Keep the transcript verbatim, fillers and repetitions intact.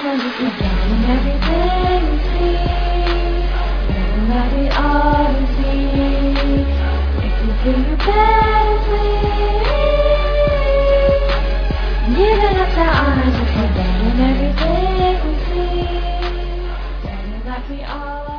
honor, just forgetting everything we see. Knowing that we always see. If you feel you better sleep. Giving up the honor, just forgetting everything we see. Knowing that we always